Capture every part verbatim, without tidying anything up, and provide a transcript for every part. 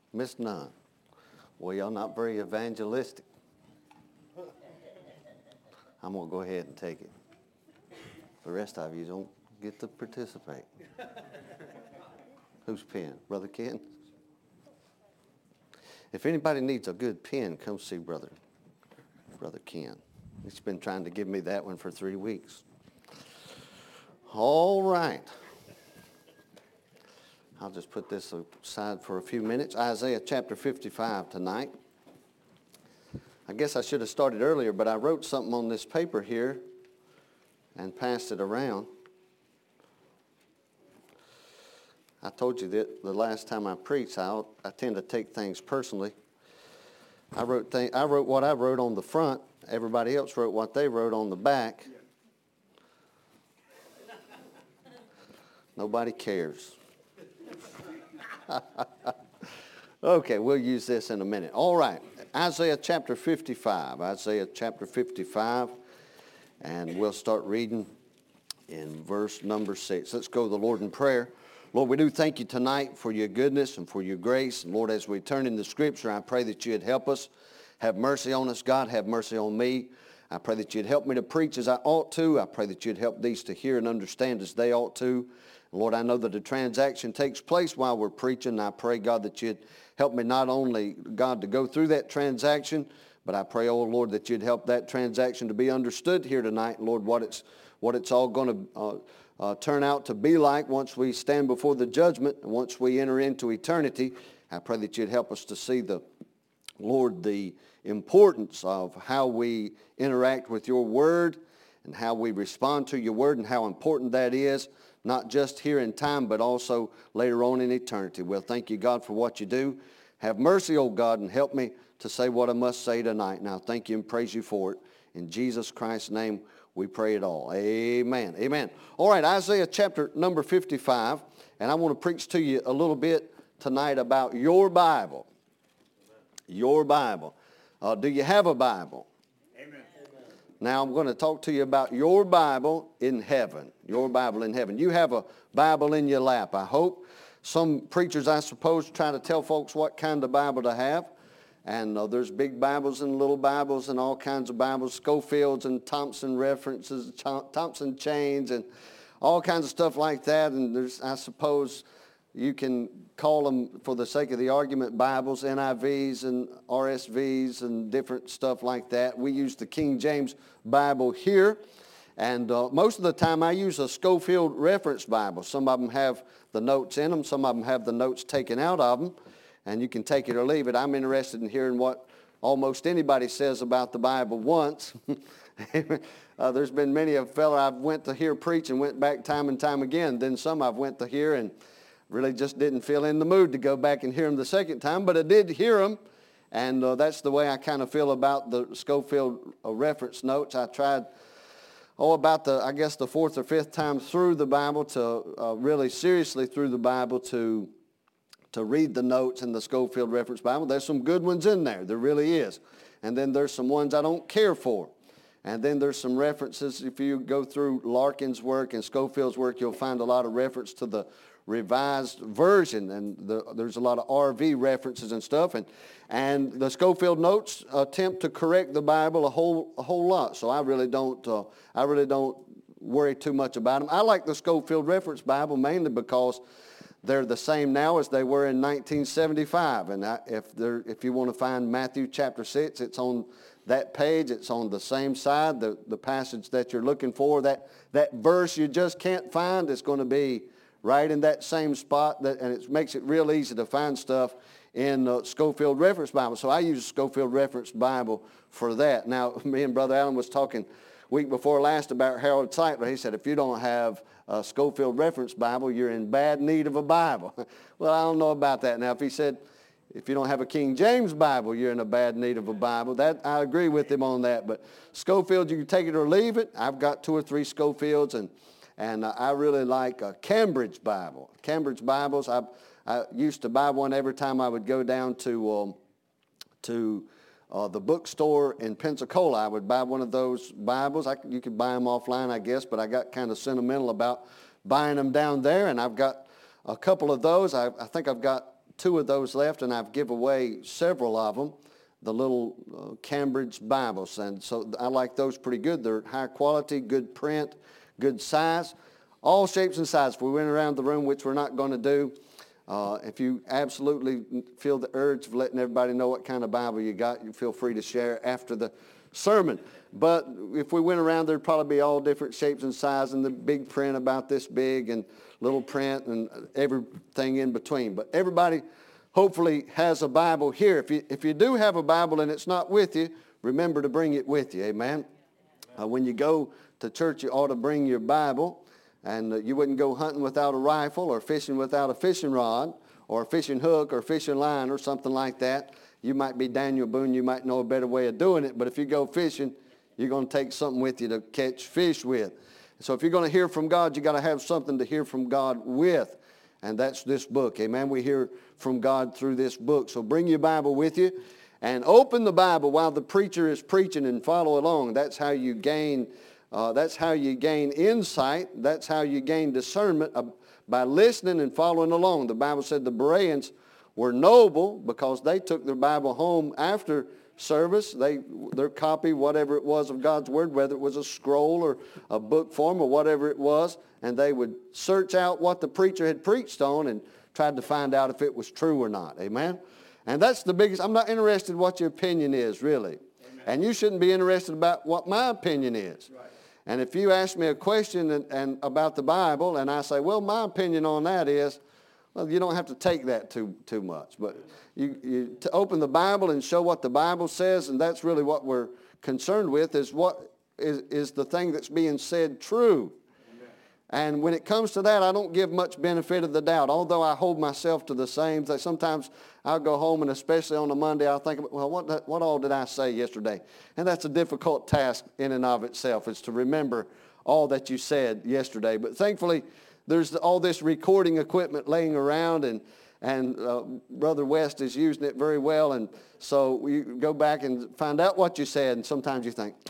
Miss none. Well, y'all not very evangelistic. I'm going to go ahead and take it. The rest of you don't get to participate. Whose pen? Brother Ken? If anybody needs a good pen, come see Brother, Brother Ken. He's been trying to give me that one for three weeks. All right. I'll just put this aside for a few minutes. Isaiah chapter fifty-five tonight. I guess I should have started earlier, but I wrote something on this paper here and passed it around. I told you that the last time I preached, I, I tend to take things personally. I wrote th- I wrote what I wrote on the front. Everybody else wrote what they wrote on the back. Nobody cares. Okay, we'll use this in a minute. All right, Isaiah chapter fifty-five. Isaiah chapter fifty-five, and we'll start reading in verse number six. Let's go to the Lord in prayer. Lord, we do thank you tonight for your goodness and for your grace. And Lord, as we turn in the Scripture, I pray that you'd help us. Have mercy on us, God. Have mercy on me. I pray that you'd help me to preach as I ought to. I pray that you'd help these to hear and understand as they ought to. Lord, I know that a transaction takes place while we're preaching. I pray, God, that you'd help me not only, God, to go through that transaction, but I pray, oh Lord, that you'd help that transaction to be understood here tonight. Lord, what it's what it's all going to uh, uh, turn out to be like once we stand before the judgment and once we enter into eternity. I pray that you'd help us to see the, Lord, the importance of how we interact with your word and how we respond to your word and how important that is, not just here in time, but also later on in eternity. Well, thank you, God, for what you do. Have mercy, oh God, and help me to say what I must say tonight. Now, thank you and praise you for it. In Jesus Christ's name, we pray it all. Amen. Amen. All right, Isaiah chapter number fifty-five, and I want to preach to you a little bit tonight about your Bible. Your Bible. Uh, do you have a Bible? Amen. Now I'm going to talk to you about your Bible in heaven. Your Bible in heaven. You have a Bible in your lap, I hope. Some preachers, I suppose, try to tell folks what kind of Bible to have. And uh, there's big Bibles and little Bibles and all kinds of Bibles, Schofields and Thompson references, Thompson chains and all kinds of stuff like that. And there's, I suppose, you can call them, for the sake of the argument, Bibles, N I Vs and R S Vs and different stuff like that. We use the King James Bible here. And uh, most of the time I use a Schofield Reference Bible. Some of them have the notes in them. Some of them have the notes taken out of them. And you can take it or leave it. I'm interested in hearing what almost anybody says about the Bible once. uh, there's been many a fellow I've went to hear preach and went back time and time again. Then some I've went to hear and really just didn't feel in the mood to go back and hear them the second time. But I did hear them. And uh, that's the way I kind of feel about the Schofield uh, reference notes. I tried, oh, about the, I guess the fourth or fifth time through the Bible to uh, really seriously through the Bible to to read the notes in the Schofield Reference Bible. There's some good ones in there. There really is. And then there's some ones I don't care for. And then there's some references. If you go through Larkin's work and Schofield's work, you'll find a lot of reference to the Revised Version. And the, there's a lot of R V references and stuff. And, and the Schofield notes attempt to correct the Bible a whole, a whole lot. So I really don't, uh, I really don't worry too much about them. I like the Schofield Reference Bible mainly because they're the same now as they were in nineteen seventy-five. And I, if, there, if you want to find Matthew chapter six, it's on that page. It's on the same side, the, the passage that you're looking for. That, that verse you just can't find is going to be right in that same spot. That, and it makes it real easy to find stuff in uh, Schofield Reference Bible. So I use Schofield Reference Bible for that. Now, me and Brother Allen was talking week before last about Harold Sightler. He said, if you don't have a Schofield Reference Bible, you're in bad need of a Bible. Well, I don't know about that. Now, if he said, if you don't have a King James Bible, you're in a bad need of a Bible, that I agree with him on that. But Schofield, you can take it or leave it. I've got two or three Schofields, and and uh, I really like a Cambridge Bible. Cambridge Bibles, I, I used to buy one every time I would go down to um, to Uh, the bookstore in Pensacola. I would buy one of those Bibles. I, you could buy them offline, I guess, but I got kind of sentimental about buying them down there, and I've got a couple of those. I, I think I've got two of those left, and I've given away several of them, the little uh, Cambridge Bibles. And so I like those pretty good. They're high quality, good print, good size. All shapes and sizes. If we went around the room, which we're not going to do, uh, if you absolutely feel the urge of letting everybody know what kind of Bible you got, you feel free to share after the sermon. But if we went around, there'd probably be all different shapes and sizes, and the big print about this big and little print and everything in between. But everybody hopefully has a Bible here. If you, if you do have a Bible and it's not with you, remember to bring it with you. Amen. Uh, when you go to church, you ought to bring your Bible. And uh, you wouldn't go hunting without a rifle or fishing without a fishing rod or a fishing hook or a fishing line or something like that. You might be Daniel Boone. You might know a better way of doing it. But if you go fishing, you're going to take something with you to catch fish with. So if you're going to hear from God, you got to have something to hear from God with. And that's this book. Amen. We hear from God through this book. So bring your Bible with you and open the Bible while the preacher is preaching and follow along. That's how you gain Uh, that's how you gain insight. That's how you gain discernment, uh, by listening and following along. The Bible said the Bereans were noble because they took their Bible home after service. They, their copy, whatever it was of God's Word, whether it was a scroll or a book form or whatever it was, and they would search out what the preacher had preached on and tried to find out if it was true or not. Amen? And that's the biggest. I'm not interested in what your opinion is, really. Amen. And you shouldn't be interested about what my opinion is. Right. And if you ask me a question and, and about the Bible, and I say, well, my opinion on that is, well, you don't have to take that too too much. But you, you to open the Bible and show what the Bible says, and that's really what we're concerned with, is what is, is the thing that's being said true. And when it comes to that, I don't give much benefit of the doubt, although I hold myself to the same thing. Sometimes I'll go home, and especially on a Monday, I'll think, well, what, what all did I say yesterday? And that's a difficult task in and of itself, is to remember all that you said yesterday. But thankfully, there's all this recording equipment laying around, and, and uh, Brother West is using it very well. And so you go back and find out what you said, and sometimes you think,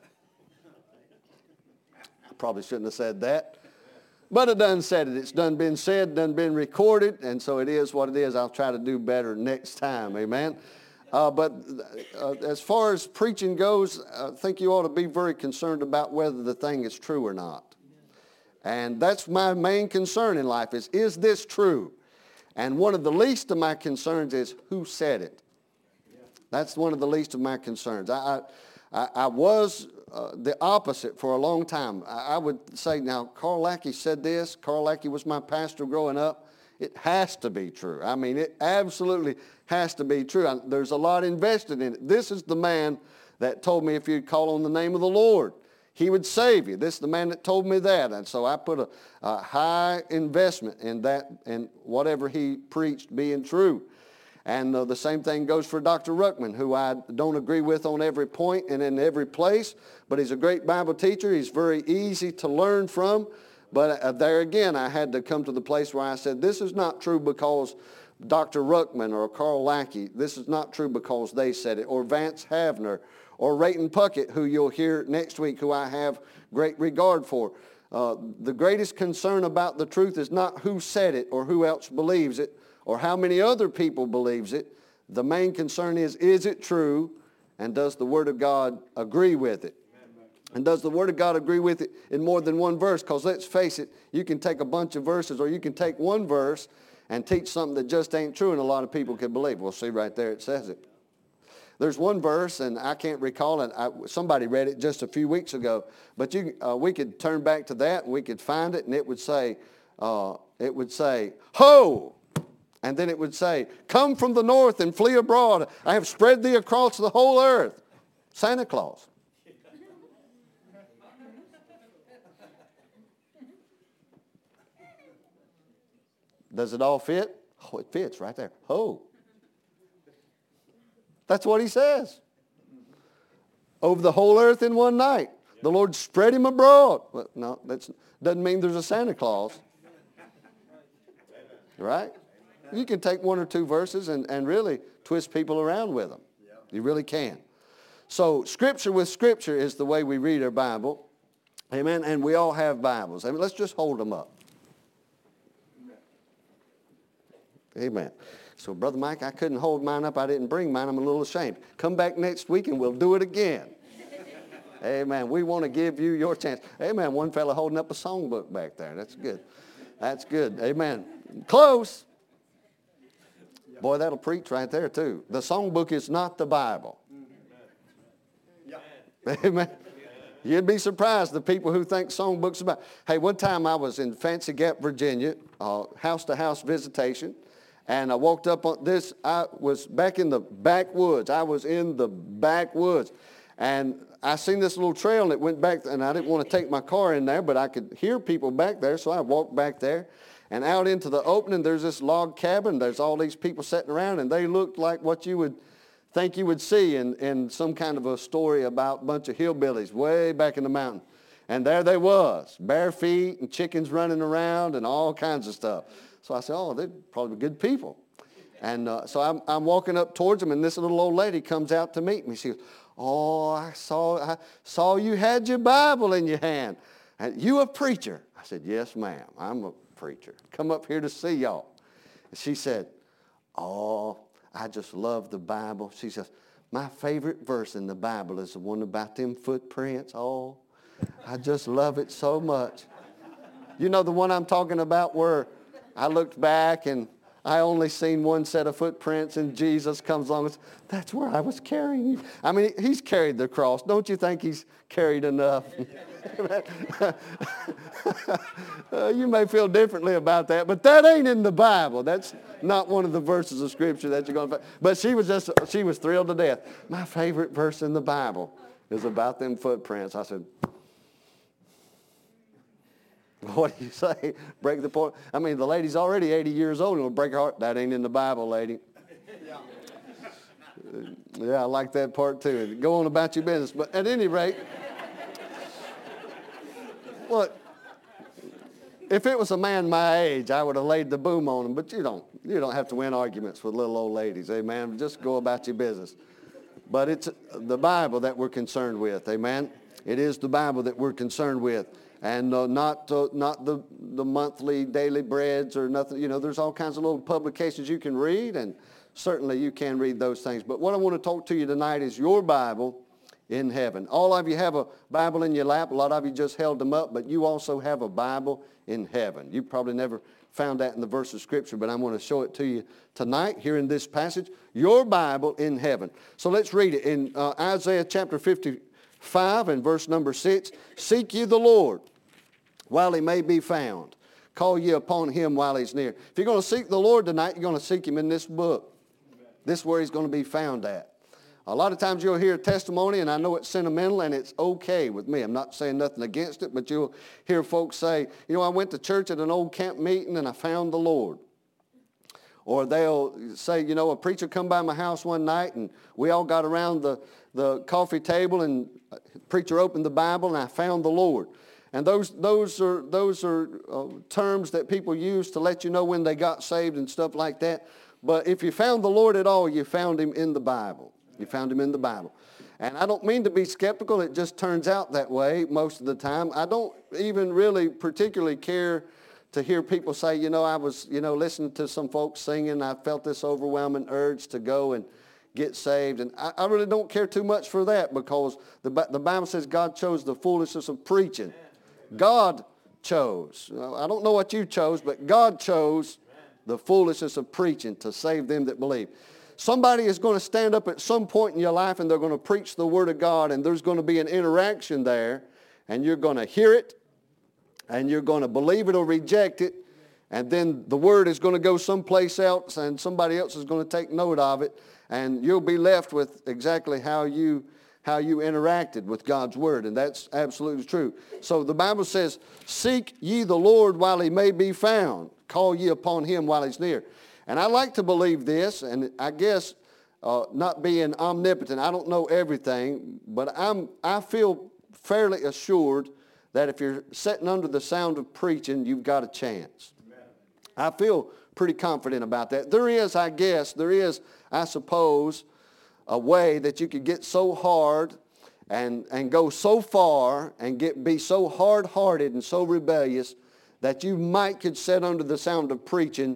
I probably shouldn't have said that. But it done said it. It's done been said, done been recorded, and so it is what it is. I'll try to do better next time, amen? Uh, but uh, as far as preaching goes, I think you ought to be very concerned about whether the thing is true or not. And that's my main concern in life is, is this true? And one of the least of my concerns is who said it. That's one of the least of my concerns. I, I, I was... Uh, the opposite for a long time. I, I would say, now, Carl Lackey said this. Carl Lackey was my pastor growing up. It has to be true. I mean, it absolutely has to be true. I, there's a lot invested in it. This is the man that told me if you'd call on the name of the Lord, he would save you. This is the man that told me that. And so I put a, a high investment in that, and whatever he preached being true. And uh, the same thing goes for Doctor Ruckman, who I don't agree with on every point and in every place, but he's a great Bible teacher. He's very easy to learn from. But uh, there again, I had to come to the place where I said, this is not true because Doctor Ruckman or Carl Lackey. This is not true because they said it. Or Vance Havner or Rayton Puckett, who you'll hear next week, who I have great regard for. Uh, the greatest concern about the truth is not who said it or who else believes it, or how many other people believes it. The main concern is, is it true, and does the Word of God agree with it? And does the Word of God agree with it in more than one verse? Because let's face it, you can take a bunch of verses, or you can take one verse and teach something that just ain't true, and a lot of people can believe. We'll see right there, it says it. There's one verse, and I can't recall it. I, somebody read it just a few weeks ago, but you, uh, we could turn back to that, and we could find it, and it would say, uh, it would say, ho! And then it would say, come from the north and flee abroad. I have spread thee across the whole earth. Santa Claus. Does it all fit? Oh, it fits right there. Oh. That's what he says. Over the whole earth in one night. The Lord spread him abroad. Well, no, that doesn't mean there's a Santa Claus. Right? You can take one or two verses and, and really twist people around with them. You really can. So Scripture with Scripture is the way we read our Bible. Amen. And we all have Bibles. I mean, let's just hold them up. Amen. So, Brother Mike, I couldn't hold mine up. I didn't bring mine. I'm a little ashamed. Come back next week and we'll do it again. Amen. We want to give you your chance. Amen. One fella holding up a songbook back there. That's good. That's good. Amen. Close. Boy, that'll preach right there too. The songbook is not the Bible. Amen. You'd be surprised the people who think songbooks about. Hey, one time I was in Fancy Gap, Virginia, uh, house-to-house visitation, and I walked up on this. I was back in the backwoods. I was in the backwoods, and I seen this little trail, and it went back, and I didn't want to take my car in there, but I could hear people back there, so I walked back there. And out into the opening, there's this log cabin. There's all these people sitting around, and they looked like what you would think you would see in, in some kind of a story about a bunch of hillbillies way back in the mountain. And there they was, bare feet and chickens running around and all kinds of stuff. So I said, oh, they're probably good people. And uh, so I'm, I'm walking up towards them, and this little old lady comes out to meet me. She goes, oh, I saw, I saw you had your Bible in your hand. And you a preacher? I said, yes, ma'am, I'm a preacher. Come up here to see y'all. And she said, oh, I just love the Bible. She says, my favorite verse in the Bible is the one about them footprints. Oh, I just love it so much. You know the one I'm talking about where I looked back and I only seen one set of footprints and Jesus comes along and says, that's where I was carrying you. I mean, he's carried the cross. Don't you think he's carried enough? uh, you may feel differently about that, but that ain't in the Bible. That's not one of the verses of Scripture that you're going to find. But she was just, she was thrilled to death. My favorite verse in the Bible is about them footprints. I said, what do you say? Break the point. I mean, the lady's already eighty years old and will break her heart. That ain't in the Bible, lady. Yeah, I like that part too. Go on about your business. But at any rate, look, if it was a man my age, I would have laid the boom on him. But you don't. You don't have to win arguments with little old ladies. Amen. Just go about your business. But it's the Bible that we're concerned with. Amen. It is the Bible that we're concerned with. And uh, not uh, not the, the monthly, daily breads or nothing. You know, there's all kinds of little publications you can read, and certainly you can read those things. But what I want to talk to you tonight is your Bible in heaven. All of you have a Bible in your lap. A lot of you just held them up, but you also have a Bible in heaven. You probably never found that in the verse of Scripture, but I'm going to show it to you tonight here in this passage. Your Bible in heaven. So let's read it in uh, Isaiah chapter fifty-five and verse number six. Seek ye the Lord while he may be found. Call ye upon him while he's near. If you're going to seek the Lord tonight, you're going to seek him in this book. This is where he's going to be found at. A lot of times you'll hear a testimony, and I know it's sentimental, and it's okay with me. I'm not saying nothing against it, but you'll hear folks say, you know, I went to church at an old camp meeting, and I found the Lord. Or they'll say, you know, a preacher come by my house one night, and we all got around the, the coffee table, and the preacher opened the Bible, and I found the Lord. And those those are those are uh, terms that people use to let you know when they got saved and stuff like that. But if you found the Lord at all, you found him in the Bible. You found him in the Bible. And I don't mean to be skeptical. It just turns out that way most of the time. I don't even really particularly care to hear people say, you know, I was, you know, listening to some folks singing. I felt this overwhelming urge to go and get saved. And I, I really don't care too much for that, because the, the Bible says God chose the foolishness of preaching. God chose. I don't know what you chose, but God chose the foolishness of preaching to save them that believe. Somebody is going to stand up at some point in your life, and they're going to preach the Word of God, and there's going to be an interaction there, and you're going to hear it, and you're going to believe it or reject it, and then the Word is going to go someplace else, and somebody else is going to take note of it, and you'll be left with exactly how you how you interacted with God's Word, and that's absolutely true. So the Bible says, seek ye the Lord while he may be found. Call ye upon him while he's near. And I like to believe this, and I guess uh, not being omnipotent, I don't know everything, but I'm, I feel fairly assured that if you're sitting under the sound of preaching, you've got a chance. Amen. I feel pretty confident about that. There is, I guess, there is, I suppose, a way that you could get so hard and, and go so far and get be so hard-hearted and so rebellious that you might could sit under the sound of preaching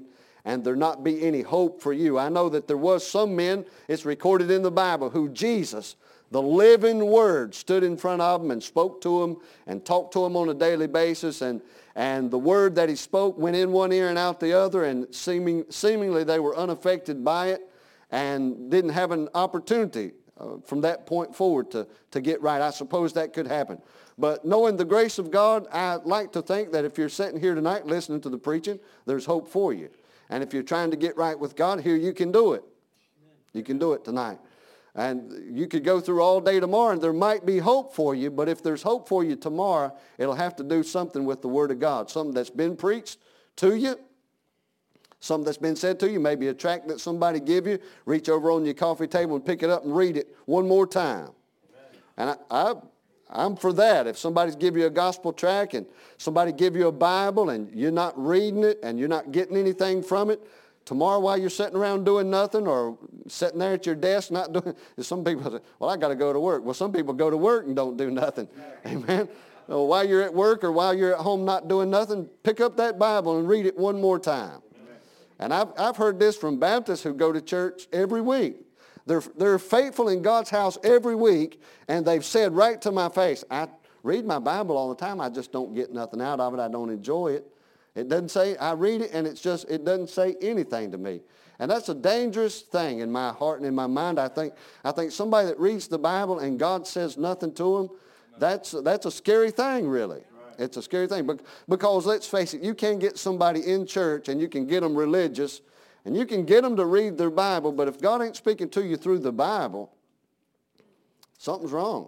and there not be any hope for you. I know that there was some men, it's recorded in the Bible, who Jesus, the living Word, stood in front of them and spoke to them and talked to them on a daily basis, and, and the Word that he spoke went in one ear and out the other, and seeming, seemingly they were unaffected by it and didn't have an opportunity uh, from that point forward to, to get right. I suppose that could happen. But knowing the grace of God, I like to think that if you're sitting here tonight listening to the preaching, there's hope for you. And if you're trying to get right with God, here you can do it. You can do it tonight. And you could go through all day tomorrow and there might be hope for you, but if there's hope for you tomorrow, it'll have to do something with the Word of God. Something that's been preached to you, something that's been said to you, maybe a tract that somebody give you, reach over on your coffee table and pick it up and read it one more time. And I, I I'm for that. If somebody's give you a gospel tract and somebody give you a Bible and you're not reading it and you're not getting anything from it, tomorrow while you're sitting around doing nothing or sitting there at your desk not doing, some people say, well, I got to go to work. Well, some people go to work and don't do nothing. Amen. Well, while you're at work or while you're at home not doing nothing, pick up that Bible and read it one more time. And I've, I've heard this from Baptists who go to church every week. They're, they're faithful in God's house every week, and they've said right to my face, I read my Bible all the time, I just don't get nothing out of it, I don't enjoy it. It doesn't say, I read it, and it's just, it doesn't say anything to me. And that's a dangerous thing in my heart and in my mind. I think, I think somebody that reads the Bible and God says nothing to them, that's, that's a scary thing, really. It's a scary thing. Because let's face it, you can get somebody in church and you can get them religious, and you can get them to read their Bible, but if God ain't speaking to you through the Bible, something's wrong.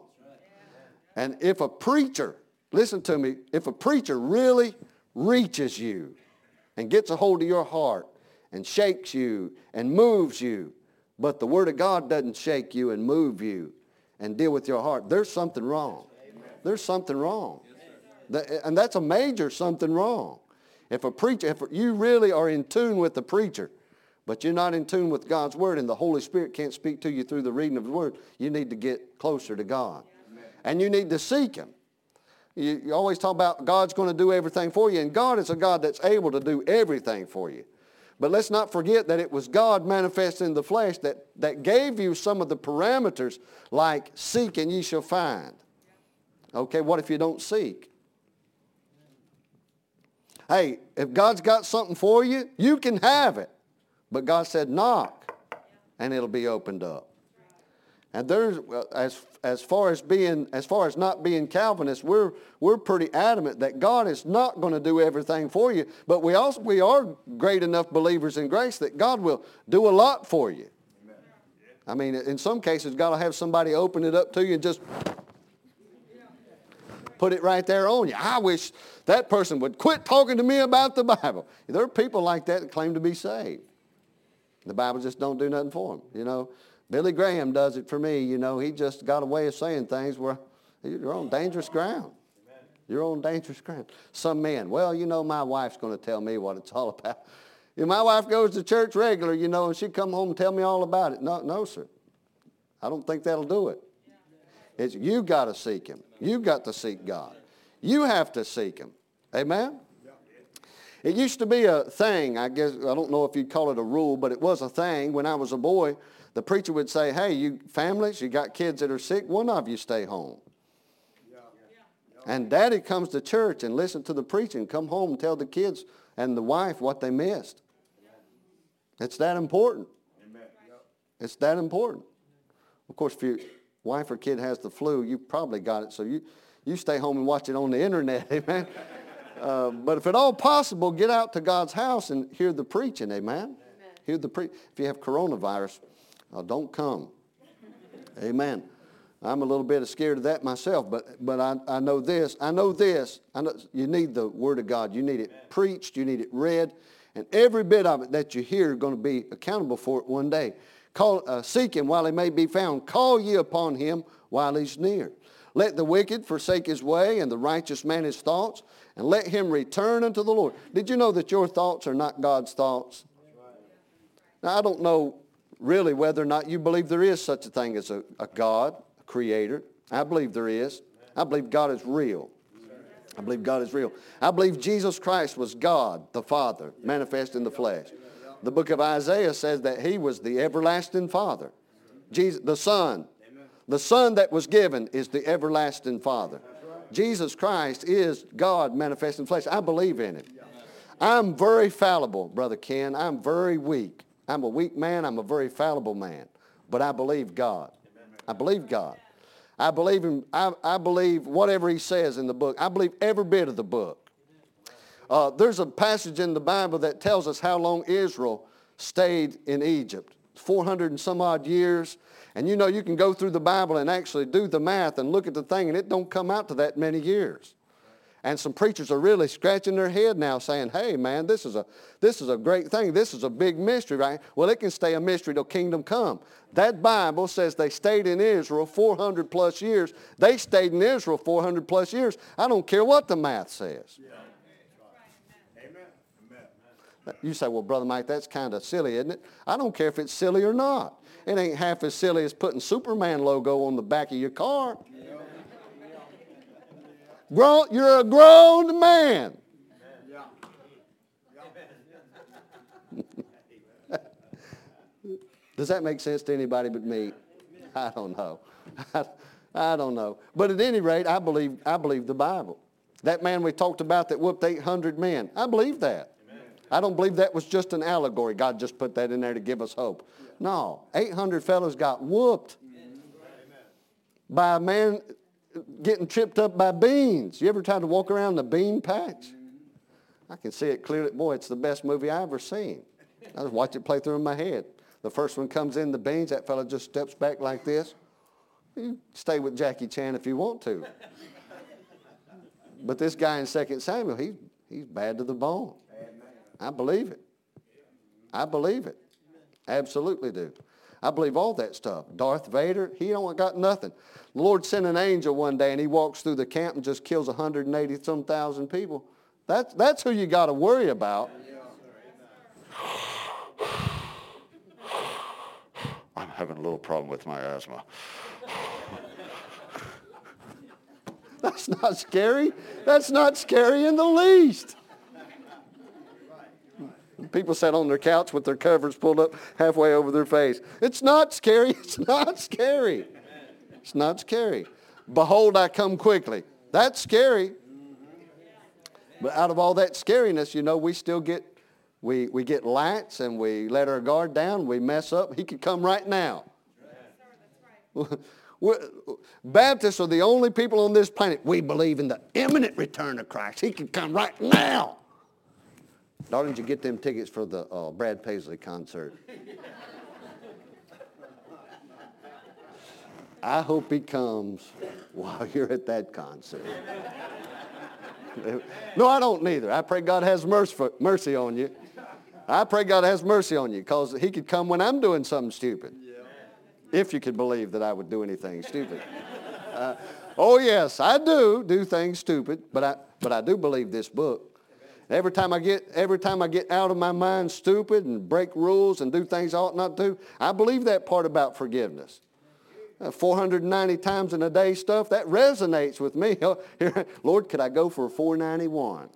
And if a preacher, listen to me, if a preacher really reaches you and gets a hold of your heart and shakes you and moves you, but the Word of God doesn't shake you and move you and deal with your heart, there's something wrong. There's something wrong. And that's a major something wrong. If a preacher, if you really are in tune with the preacher, but you're not in tune with God's Word and the Holy Spirit can't speak to you through the reading of the Word, you need to get closer to God. Amen. And you need to seek Him. You, you always talk about God's going to do everything for you, and God is a God that's able to do everything for you. But let's not forget that it was God manifest in the flesh that, that gave you some of the parameters like seek and ye shall find. Okay, what if you don't seek? Hey, if God's got something for you, you can have it. But God said, knock, and it'll be opened up. And there's, as, as far as being, as far as not being Calvinists, we're, we're pretty adamant that God is not going to do everything for you. But we also, we are great enough believers in grace that God will do a lot for you. Amen. I mean, in some cases, God will have somebody open it up to you and just put it right there on you. I wish that person would quit talking to me about the Bible. There are people like that that claim to be saved. The Bible just don't do nothing for them, you know. Billy Graham does it for me, you know. He just got a way of saying things where you're on dangerous ground. You're on dangerous ground. Some men, well, you know, my wife's going to tell me what it's all about. You know, my wife goes to church regular, you know, and she'd come home and tell me all about it. No, no, sir. I don't think that'll do it. It's, you got to seek Him. You've got to seek God. You have to seek Him. Amen? It used to be a thing, I guess, I don't know if you'd call it a rule, but it was a thing. When I was a boy, the preacher would say, hey, you families, you got kids that are sick, one of you stay home. Yeah. And Daddy comes to church and listen to the preaching, come home and tell the kids and the wife what they missed. It's that important. It's that important. Of course, if your wife or kid has the flu, you probably got it, so you, you stay home and watch it on the internet, amen? Uh, but if at all possible, get out to God's house and hear the preaching, amen? Amen. Hear the pre- if you have coronavirus, uh, don't come. Amen. I'm a little bit scared of that myself, but but I, I know this. I know this. I know you need the Word of God. You need it Amen. Preached. You need it read. And every bit of it that you hear is going to be accountable for it one day. Call, uh, seek Him while He may be found. Call ye upon Him while He's near. Let the wicked forsake his way and the righteous man his thoughts, and let him return unto the Lord. Did you know that your thoughts are not God's thoughts? Now, I don't know really whether or not you believe there is such a thing as a, a God, a creator. I believe there is. I believe God is real. I believe God is real. I believe Jesus Christ was God, the Father, manifest in the flesh. The book of Isaiah says that he was the everlasting Father. Jesus, the Son. The Son that was given is the everlasting Father. Jesus Christ is God manifest in flesh. I believe in him. I'm very fallible, Brother Ken. I'm very weak. I'm a weak man. I'm a very fallible man. But I believe God. I believe God. I believe him. I, I believe whatever he says in the book. I believe every bit of the book. Uh, there's a passage in the Bible that tells us how long Israel stayed in Egypt. four hundred and some odd years. And you know, you can go through the Bible and actually do the math and look at the thing, and it don't come out to that many years. And some preachers are really scratching their head now saying, hey man, this is a this is a great thing. This is a big mystery, right? Well, it can stay a mystery till kingdom come. That Bible says they stayed in Israel four hundred plus years. They stayed in Israel four hundred plus years. I don't care what the math says. Yeah. Amen. You say, well, Brother Mike, that's kind of silly, isn't it? I don't care if it's silly or not. It ain't half as silly as putting Superman logo on the back of your car. Grown, you're a grown man. Does that make sense to anybody but me? I don't know. I, I don't know. But at any rate, I believe, I believe the Bible. That man we talked about that whooped eight hundred men, I believe that. Amen. I don't believe that was just an allegory. God just put that in there to give us hope. No, eight hundred fellows got whooped Amen. By a man getting tripped up by beans. You ever tried to walk around the bean patch? I can see it clearly. Boy, it's the best movie I ever seen. I just watch it play through in my head. The first one comes in the beans, that fella just steps back like this. You stay with Jackie Chan if you want to. But this guy in Second Samuel, he, he's bad to the bone. I believe it. I believe it. Absolutely do. I believe all that stuff. Darth Vader, he don't got nothing. The Lord sent an angel one day and he walks through the camp and just kills one hundred eighty some thousand people. That's, that's who you got to worry about. I'm having a little problem with my asthma. That's not scary. That's not scary in the least. People sat on their couch with their covers pulled up halfway over their face. It's not scary. It's not scary. It's not scary. Behold, I come quickly. That's scary. But out of all that scariness, you know, we still get, we, we get lax and we let our guard down. We mess up. He could come right now. We're, Baptists are the only people on this planet. We believe in the imminent return of Christ. He could come right now. Darling, did you get them tickets for the uh, Brad Paisley concert? I hope he comes while you're at that concert. No, I don't neither. I pray God has mercy, for, mercy on you. I pray God has mercy on you because he could come when I'm doing something stupid. If you could believe that I would do anything stupid. Uh, oh, yes, I do do things stupid, but I, but I do believe this book. Every time I get every time I get out of my mind stupid and break rules and do things I ought not to, I believe that part about forgiveness. Uh, four hundred ninety times in a day stuff, that resonates with me. Lord, could I go for four ninety-one?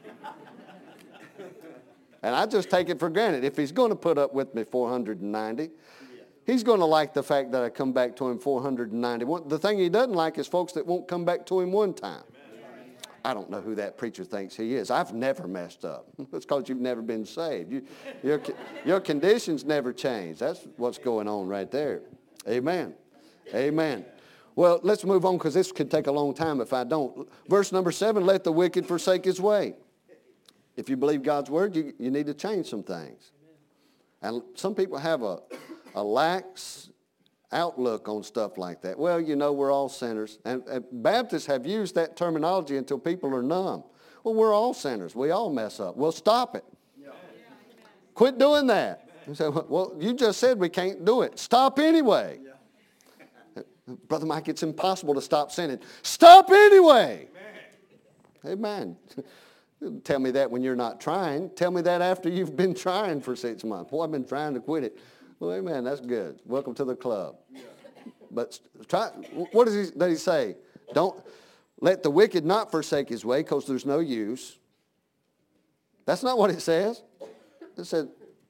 And I just take it for granted. If he's going to put up with me four hundred ninety, he's going to like the fact that I come back to him four hundred ninety-one. The thing he doesn't like is folks that won't come back to him one time. I don't know who that preacher thinks he is. I've never messed up. It's because you've never been saved. You, your, your conditions never change. That's what's going on right there. Amen. Amen. Well, let's move on because this could take a long time if I don't. Verse number seven, let the wicked forsake his way. If you believe God's word, you, you need to change some things. And some people have a, a lax outlook on stuff like that. Well, you know, we're all sinners. And, and Baptists have used that terminology until people are numb. Well, we're all sinners. We all mess up. Well, stop it. Yeah. Quit doing that. You say, well, you just said we can't do it. Stop anyway. Yeah. Brother Mike, it's impossible to stop sinning. Stop anyway. Amen. Amen. Tell me that when you're not trying. Tell me that after you've been trying for six months. Boy, I've been trying to quit it. Well, amen, that's good. Welcome to the club. But try, what does he, does he say? Don't let the wicked not forsake his way because there's no use. That's not what it says. It said,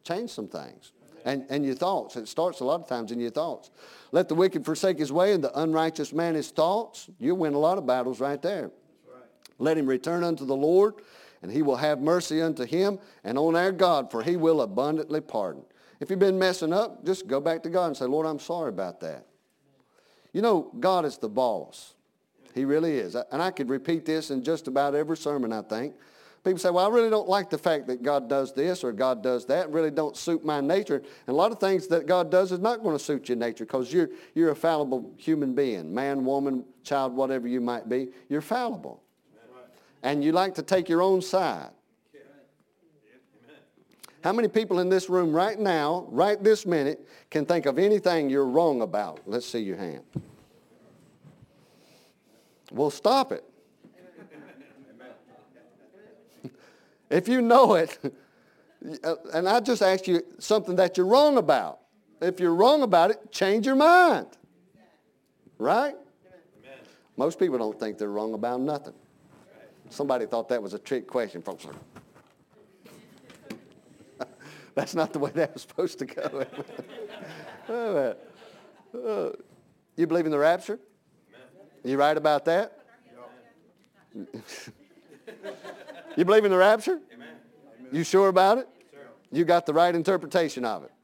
change some things. And, and your thoughts. It starts a lot of times in your thoughts. Let the wicked forsake his way and the unrighteous man his thoughts. You'll win a lot of battles right there. Right. Let him return unto the Lord, and he will have mercy unto him, and on our God, for he will abundantly pardon. If you've been messing up, just go back to God and say, Lord, I'm sorry about that. You know, God is the boss. He really is. And I could repeat this in just about every sermon, I think. People say, well, I really don't like the fact that God does this or God does that. It really don't suit my nature. And a lot of things that God does is not going to suit your nature because you're, you're a fallible human being. Man, woman, child, whatever you might be, you're fallible. And you like to take your own side. How many people in this room right now, right this minute, can think of anything you're wrong about? Let's see your hand. Well, stop it. If you know it, and I just asked you something that you're wrong about. If you're wrong about it, change your mind. Right? Amen. Most people don't think they're wrong about nothing. Somebody thought that was a trick question. Folks, that's not the way that was supposed to go. uh, you believe in the rapture? You right about that? You believe in the rapture? Amen. You sure about it? Sure. You got the right interpretation of it.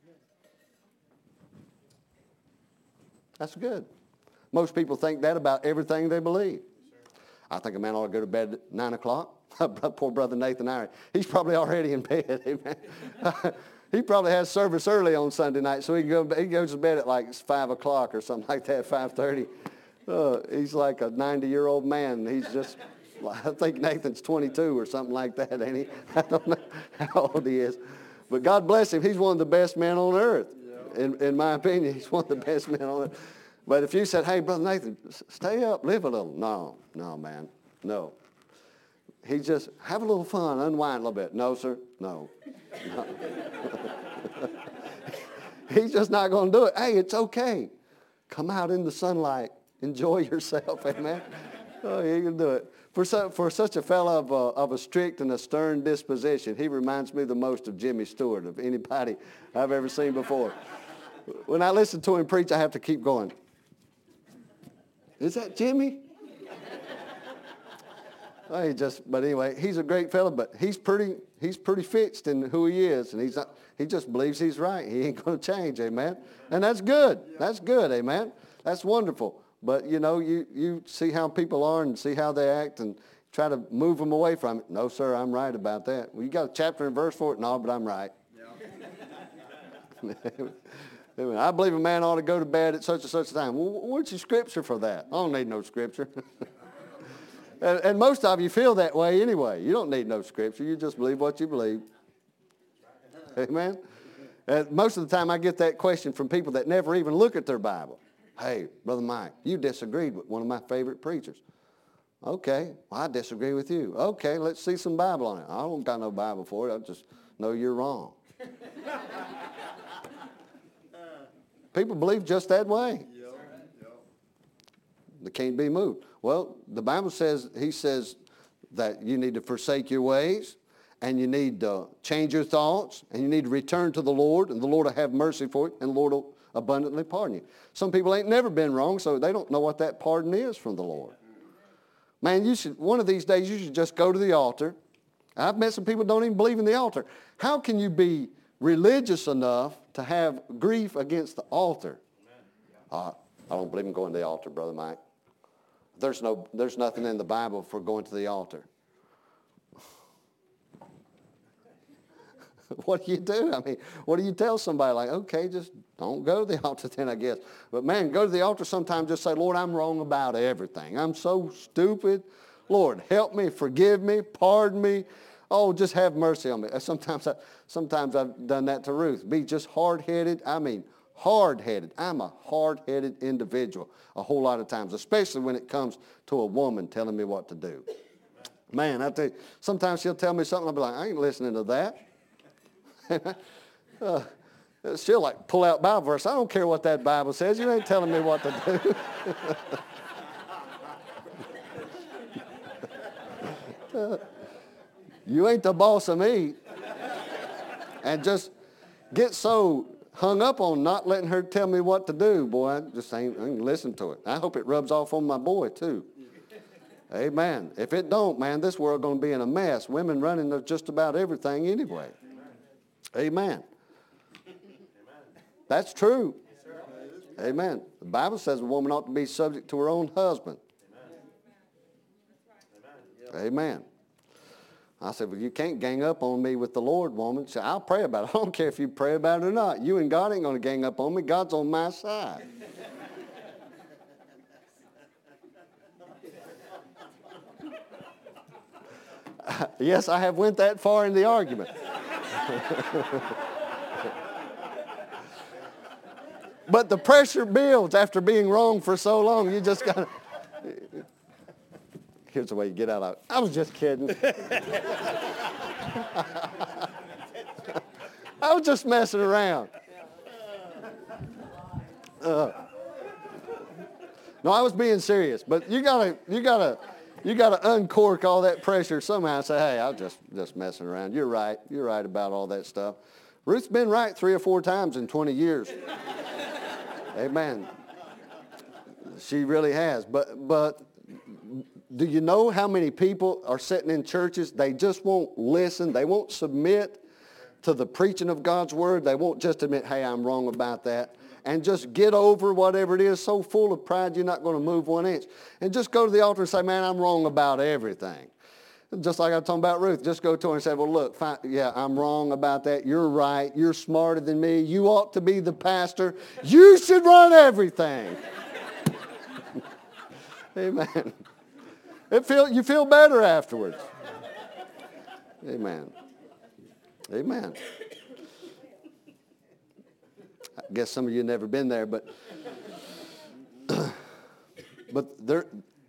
That's good. Most people think that about everything they believe. Sure. I think a man ought to go to bed at nine o'clock. Poor brother Nathan Iron. He's probably already in bed. Amen. He probably has service early on Sunday night, so he, go, he goes to bed at like five o'clock or something like that, five thirty. Uh, he's like a ninety-year-old man. He's just... I think Nathan's twenty-two or something like that, ain't he? I don't know how old he is. But God bless him. He's one of the best men on earth. In, in my opinion, he's one of the best men on earth. But if you said, hey, Brother Nathan, stay up, live a little. No, no, man, no. He just, have a little fun, unwind a little bit. No, sir, no. no. He's just not going to do it. Hey, it's okay. Come out in the sunlight. Enjoy yourself, amen. Oh, you can do it. For, so, for such a fellow of a, of a strict and a stern disposition, he reminds me the most of Jimmy Stewart, of anybody I've ever seen before. When I listen to him preach, I have to keep going. Is that Jimmy? Well, he just, but anyway, he's a great fellow, but he's pretty, he's pretty fixed in who he is, and he's not, he just believes he's right. He ain't going to change, amen. And that's good. That's good, amen. That's wonderful. But, you know, you, you see how people are and see how they act and try to move them away from it. No, sir, I'm right about that. Well, you got a chapter and verse for it? No, but I'm right. Yeah. I believe a man ought to go to bed at such and such a time. Well, what's your scripture for that? I don't need no scripture. and, and most of you feel that way anyway. You don't need no scripture. You just believe what you believe. Amen? And most of the time I get that question from people that never even look at their Bible. Hey, Brother Mike, you disagreed with one of my favorite preachers. Okay, well, I disagree with you. Okay, let's see some Bible on it. I don't got no Bible for it. I just know you're wrong. People believe just that way. They can't be moved. Well, the Bible says, he says that you need to forsake your ways, and you need to change your thoughts, and you need to return to the Lord, and the Lord will have mercy for you, and the Lord will abundantly pardon you. Some people ain't never been wrong, so they don't know what that pardon is from the Lord. Man, you should, one of these days, you should just go to the altar. I've met some people who don't even believe in the altar. How can you be religious enough to have grief against the altar? Uh, I don't believe in going to the altar, Brother Mike. There's no, there's nothing in the Bible for going to the altar. What do you do? I mean, what do you tell somebody? Like, okay, just don't go to the altar then, I guess. But man, go to the altar sometimes, just say, Lord, I'm wrong about everything. I'm so stupid. Lord, help me, forgive me, pardon me. Oh, just have mercy on me. Sometimes, I, sometimes I've done that to Ruth. Be just hard-headed. I mean, hard-headed. I'm a hard-headed individual a whole lot of times, especially when it comes to a woman telling me what to do. Man, I tell you, sometimes she'll tell me something, I'll be like, I ain't listening to that. uh, she'll like pull out Bible verse. I don't care what that Bible says. You ain't telling me what to do. uh, you ain't the boss of me. and just get so hung up on not letting her tell me what to do. Boy, I just ain't, I ain't listen to it. I hope it rubs off on my boy too. Amen. If it don't, man, this world going to be in a mess. Women running just about everything anyway. Amen. That's true. Amen. The Bible says a woman ought to be subject to her own husband. Amen. I said, well, you can't gang up on me with the Lord, woman. She said, I'll pray about it. I don't care if you pray about it or not. You and God ain't going to gang up on me. God's on my side. Yes, I have went that far in the argument. But the pressure builds after being wrong for so long. You just got to... Here's the way you get out of it. I was just kidding. I was just messing around. Uh, no, I was being serious. But you gotta, you gotta, you gotta uncork all that pressure somehow and say, "Hey, I was just just messing around. You're right. You're right about all that stuff." Ruth's been right three or four times in twenty years. Amen. She really has. But but. Do you know how many people are sitting in churches? They just won't listen. They won't submit to the preaching of God's word. They won't just admit, hey, I'm wrong about that. And just get over whatever it is, so full of pride you're not going to move one inch. And just go to the altar and say, man, I'm wrong about everything. Just like I was talking about Ruth, just go to her and say, well, look, fine, yeah, I'm wrong about that. You're right. You're smarter than me. You ought to be the pastor. You should run everything. Amen. It feel, you feel better afterwards. Amen. Amen. I guess some of you have never been there, but but there,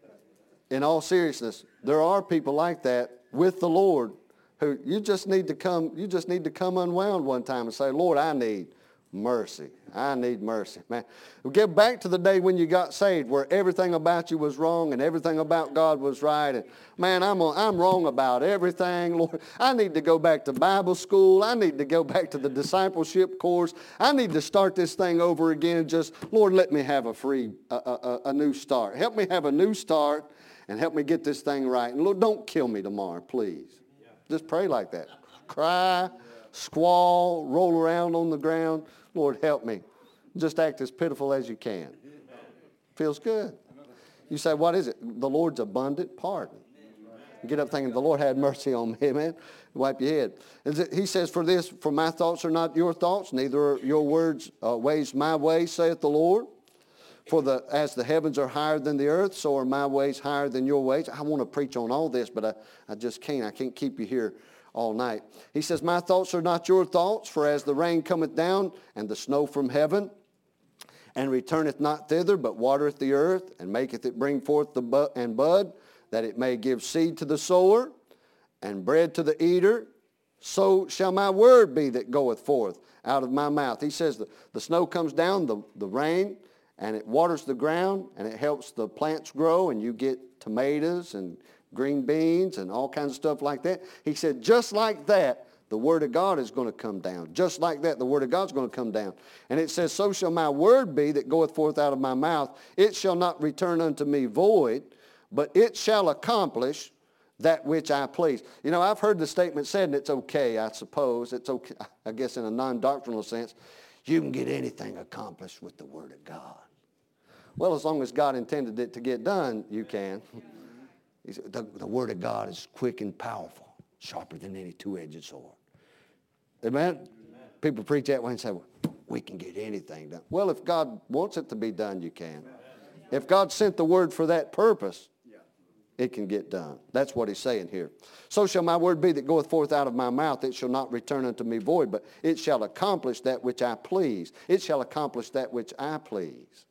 in all seriousness, there are people like that with the Lord who you just need to come, you just need to come unwound one time and say, Lord, I need mercy. I need mercy. Man, get back to the day when you got saved where everything about you was wrong and everything about God was right. And man, I'm, a, I'm wrong about everything. Lord, I need to go back to Bible school. I need to go back to the discipleship course. I need to start this thing over again and just, Lord, let me have a free, a, a, a new start. Help me have a new start and help me get this thing right. And Lord, don't kill me tomorrow, please. Yeah. Just pray like that. Cry, squall, roll around on the ground. Lord, help me. Just act as pitiful as you can. Feels good. You say, what is it? The Lord's abundant pardon. Get up thinking, the Lord had mercy on me, man. Wipe your head. He says, for this, for my thoughts are not your thoughts, neither are your words uh, ways my ways, saith the Lord. For the as the heavens are higher than the earth, so are my ways higher than your ways. I want to preach on all this, but I, I just can't. I can't keep you here all night. He says, my thoughts are not your thoughts, for as the rain cometh down and the snow from heaven, and returneth not thither, but watereth the earth, and maketh it bring forth the bud and bud, that it may give seed to the sower, and bread to the eater, so shall my word be that goeth forth out of my mouth. He says the, the snow comes down, the, the rain, and it waters the ground, and it helps the plants grow, and you get tomatoes and green beans and all kinds of stuff like that. He said, just like that, the word of God is going to come down. Just like that, the word of God is going to come down. And it says, so shall my word be that goeth forth out of my mouth. It shall not return unto me void, but it shall accomplish that which I please. You know, I've heard the statement said, and it's okay, I suppose. It's okay, I guess in a non-doctrinal sense. You can get anything accomplished with the word of God. Well, as long as God intended it to get done, you can. He said, the, the word of God is quick and powerful, sharper than any two-edged sword. Amen? Amen? People preach that way and say, well, we can get anything done. Well, if God wants it to be done, you can. Amen. If God sent the word for that purpose, it can get done. That's what he's saying here. So shall my word be that goeth forth out of my mouth. It shall not return unto me void, but it shall accomplish that which I please. It shall accomplish that which I please.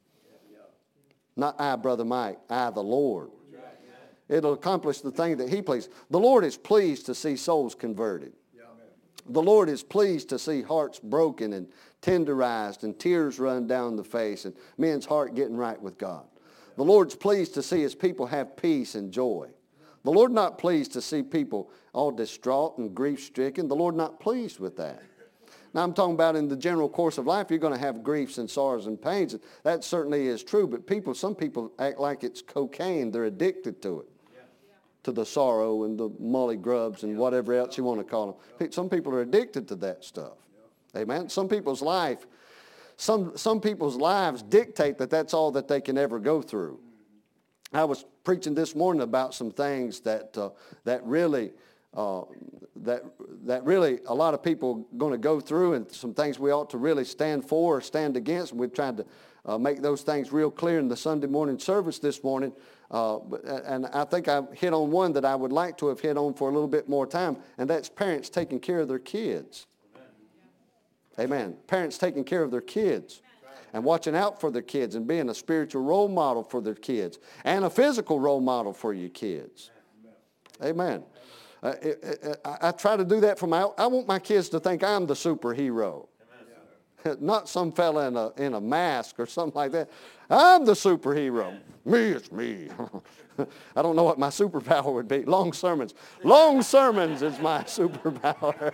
Not I, Brother Mike, I, the Lord. It'll accomplish the thing that he pleases. The Lord is pleased to see souls converted. The Lord is pleased to see hearts broken and tenderized and tears run down the face and men's heart getting right with God. The Lord's pleased to see his people have peace and joy. The Lord not pleased to see people all distraught and grief-stricken. The Lord not pleased with that. Now, I'm talking about in the general course of life, you're going to have griefs and sorrows and pains. That certainly is true, but people, some people act like it's cocaine. They're addicted to it, yeah. to the sorrow and the molly grubs and whatever else you want to call them. Some people are addicted to that stuff. Yeah. Amen. Some people's life, some, some people's lives dictate that that's all that they can ever go through. I was preaching this morning about some things that, uh, that really... Uh, that that really a lot of people are going to go through, and some things we ought to really stand for or stand against. And we've tried to uh, make those things real clear in the Sunday morning service this morning. Uh, and I think I hit on one that I would like to have hit on for a little bit more time, and that's parents taking care of their kids. Amen. Amen. Parents taking care of their kids and watching out for their kids and being a spiritual role model for their kids and a physical role model for your kids. Amen. Uh, it, it, I, I try to do that for my, I want my kids to think I'm the superhero. Amen. Not some fella in a, in a mask or something like that. I'm the superhero. Me, it's me. I don't know what my superpower would be. Long sermons. Long sermons is my superpower.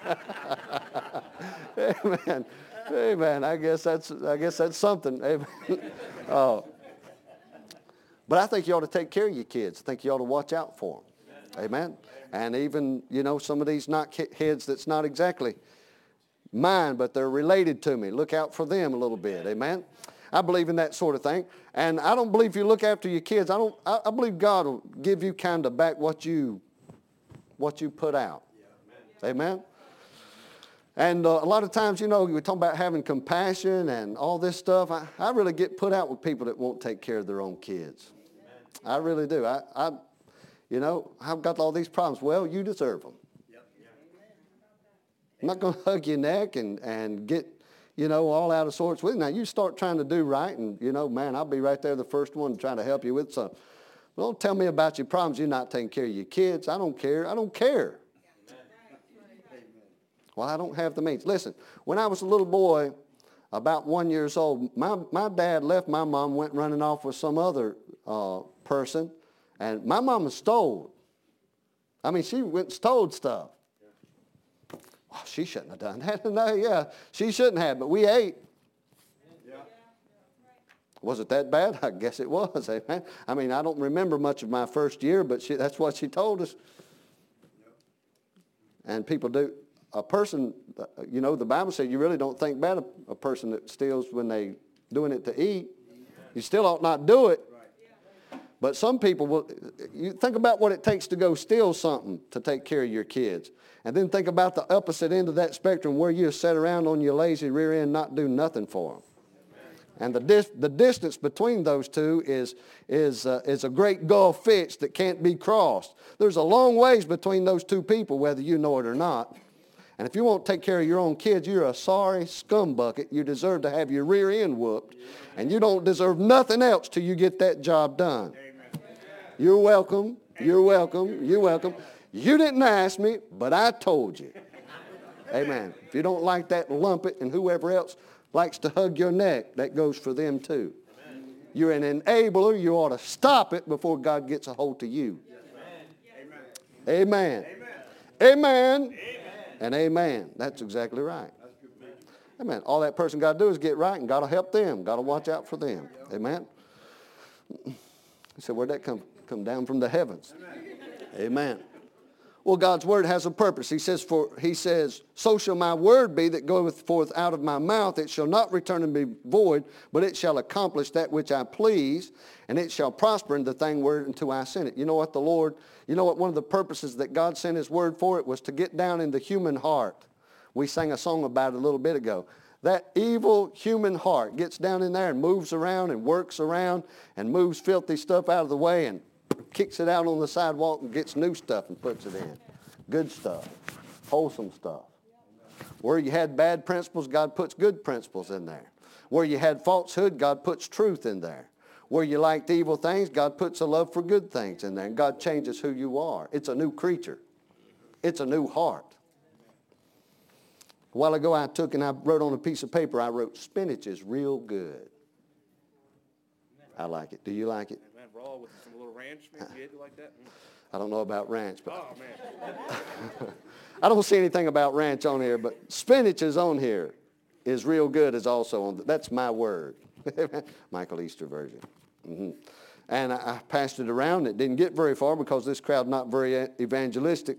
Amen. Amen. I guess that's, I guess that's something. Amen. Uh, but I think you ought to take care of your kids. I think you ought to watch out for them. Amen. And even, you know, some of these knockheads that's not exactly mine, but they're related to me. Look out for them a little bit. Amen. I believe in that sort of thing. And I don't believe if you look after your kids, I don't. I, I believe God will give you kind of back what you, what you put out. Amen. And uh, a lot of times, you know, we're talking about having compassion and all this stuff. I, I really get put out with people that won't take care of their own kids. I really do. I. I You know, I've got all these problems. Well, you deserve them. Yep. I'm not going to hug your neck and, and get, you know, all out of sorts with you. Now, you start trying to do right, and, you know, man, I'll be right there the first one trying to help you with something. Don't tell me about your problems. You're not taking care of your kids. I don't care. I don't care. Amen. Well, I don't have the means. Listen, when I was a little boy, about one years old, my, my dad left my mom, went running off with some other uh, person. And my mama stole. I mean, she went and stole stuff. Yeah. Well, she shouldn't have done that. No, yeah, she shouldn't have, but we ate. Yeah. Was it that bad? I guess it was. Amen. I mean, I don't remember much of my first year, but she, that's what she told us. Yeah. And people do. A person, you know, the Bible says you really don't think bad of a person that steals when they doing it to eat. You still ought not do it. But some people will, you think about what it takes to go steal something to take care of your kids. And then think about the opposite end of that spectrum where you sit around on your lazy rear end not do nothing for them. And the, dis, the distance between those two is, is, uh, is a great gulf fixed that can't be crossed. There's a long ways between those two people, whether you know it or not. And if you won't take care of your own kids, you're a sorry scumbucket. You deserve to have your rear end whooped. And you don't deserve nothing else till you get that job done. You're welcome. You're welcome. You're welcome. You didn't ask me, but I told you. Amen. If you don't like that, lump it, and whoever else likes to hug your neck, that goes for them too. You're an enabler. You ought to stop it before God gets a hold of you. Amen. Amen. Amen. And amen. That's exactly right. Amen. All that person got to do is get right, and got to help them. Got to watch out for them. Amen. You said, where'd that come from? Come down from the heavens. Amen. Amen. Well, God's word has a purpose. He says, for he says, so shall my word be that goeth forth out of my mouth. It shall not return and be void, but it shall accomplish that which I please, and it shall prosper in the thing whereunto I sent it. You know what the Lord, you know what one of the purposes that God sent his word for? It was to get down in the human heart. We sang a song about it a little bit ago. That evil human heart gets down in there and moves around and works around and moves filthy stuff out of the way and kicks it out on the sidewalk and gets new stuff and puts it in. Good stuff. Wholesome stuff. Where you had bad principles, God puts good principles in there. Where you had falsehood, God puts truth in there. Where you liked evil things, God puts a love for good things in there. And God changes who you are. It's a new creature. It's a new heart. A while ago I took and I wrote on a piece of paper, I wrote, spinach is real good. I like it. Do you like it? Raw with some little ranch, maybe you like that. Mm. I don't know about ranch, but Oh, man. I don't see anything about ranch on here, but spinach is on here. Is real good is also on. The, that's my word. Michael Easter version. Mm-hmm. And I, I passed it around. It didn't get very far because this crowd not very evangelistic.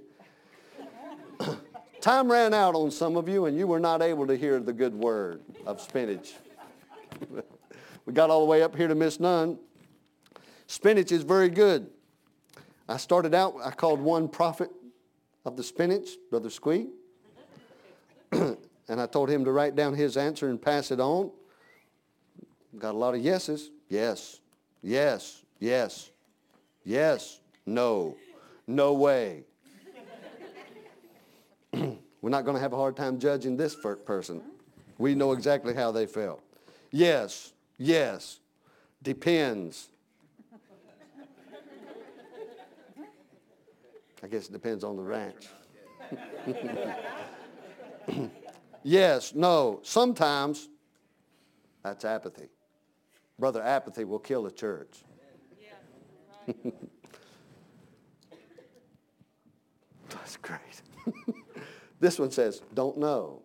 Time ran out on some of you, and you were not able to hear the good word of spinach. We got all the way up here to Miss Nunn. Spinach is very good. I started out, I called one prophet of the spinach, Brother Squee. And I told him to write down his answer and pass it on. Got a lot of yeses. Yes, yes, yes, yes, no, no way. We're not going to have a hard time judging this person. We know exactly how they felt. Yes, yes, depends. I guess it depends on the ranch. Yes, no, sometimes that's apathy. Brother, apathy will kill a church. Yeah, right. That's great. This one says, don't know.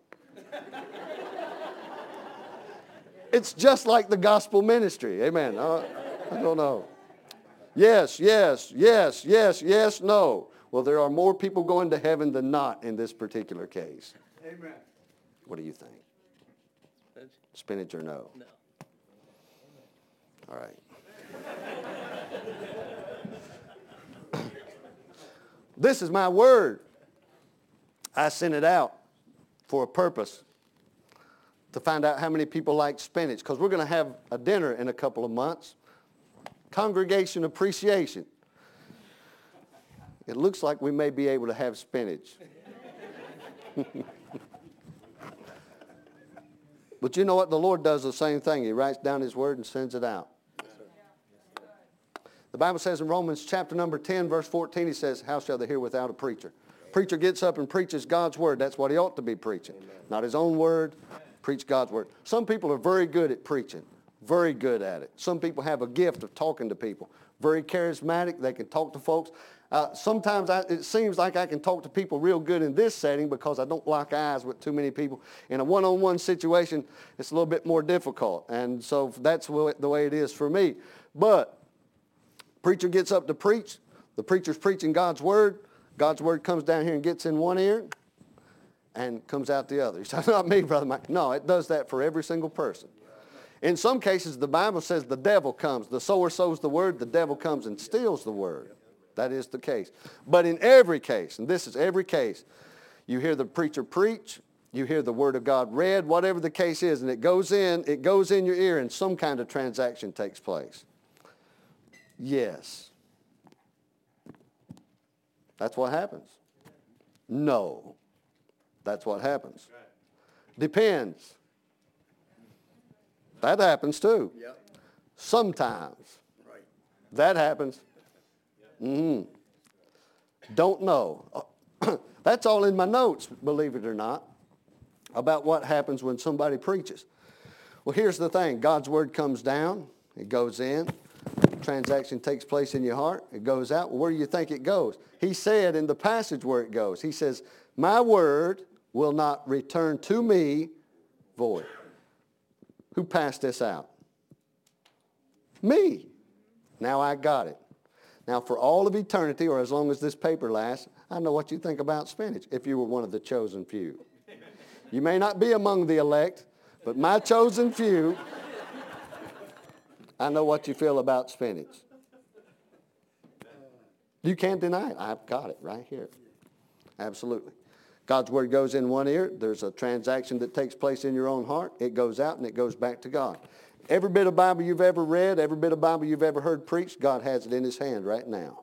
It's just like the gospel ministry. Amen. Uh, I don't know. Yes, yes, yes, yes, yes, no. Well, there are more people going to heaven than not in this particular case. Amen. What do you think? Spinach or no? No. All right. This is my word. I sent it out for a purpose, to find out how many people like spinach, because we're going to have a dinner in a couple of months. Congregation appreciation. It looks like we may be able to have spinach. But you know what? The Lord does the same thing. He writes down his word and sends it out. The Bible says in Romans chapter number ten, verse fourteen, he says, how shall they hear without a preacher? Preacher gets up and preaches God's word. That's what he ought to be preaching. Amen. Not his own word. Preach God's word. Some people are very good at preaching. Very good at it. Some people have a gift of talking to people. Very charismatic. They can talk to folks. Uh, sometimes I, it seems like I can talk to people real good in this setting because I don't lock eyes with too many people. In a one-on-one situation, it's a little bit more difficult. And so that's the way it is for me. But preacher gets up to preach. The preacher's preaching God's word. God's word comes down here and gets in one ear and comes out the other. You say, not me, Brother Mike. No, it does that for every single person. In some cases, the Bible says the devil comes. The sower sows the word. The devil comes and steals the word. That is the case. But in every case, and this is every case, you hear the preacher preach, you hear the word of God read, whatever the case is, and it goes in, it goes in your ear and some kind of transaction takes place. Yes. That's what happens. No. That's what happens. Depends. That happens too. Yep. Sometimes. Right. That happens. Mm-hmm. Don't know. That's all in my notes, believe it or not, about what happens when somebody preaches. Well, here's the thing. God's word comes down. It goes in. Transaction takes place in your heart. It goes out. Well, where do you think it goes? He said in the passage where it goes, he says, my word will not return to me void. Who passed this out? Me. Now I got it. Now for all of eternity, or as long as this paper lasts, I know what you think about spinach if you were one of the chosen few. You may not be among the elect, but my chosen few, I know what you feel about spinach. You can't deny it. I've got it right here. Absolutely. God's word goes in one ear. There's a transaction that takes place in your own heart. It goes out and it goes back to God. Every bit of Bible you've ever read, every bit of Bible you've ever heard preached, God has it in his hand right now.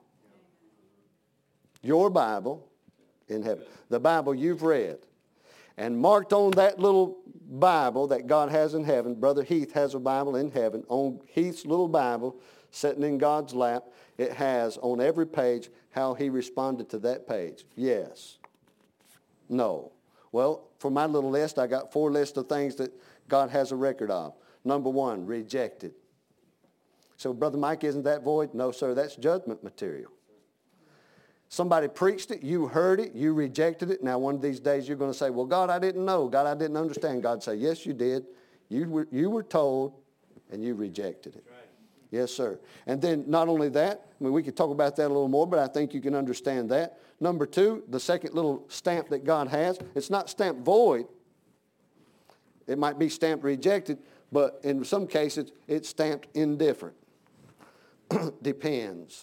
Your Bible in heaven. The Bible you've read. And marked on that little Bible that God has in heaven, Brother Heath has a Bible in heaven. On Heath's little Bible, sitting in God's lap, it has on every page how he responded to that page. Yes. No. Well, for my little list, I got four lists of things that God has a record of. Number one, rejected. So, Brother Mike, isn't that void? No, sir, that's judgment material. Somebody preached it, you heard it, you rejected it. Now one of these days you're going to say, well, God, I didn't know. God, I didn't understand. God say, yes, you did. You were, you were told, and you rejected it. Right. Yes, sir. And then not only that, I mean, we could talk about that a little more, but I think you can understand that. Number two, the second little stamp that God has, it's not stamped void. It might be stamped rejected, but in some cases, it's stamped indifferent. Depends.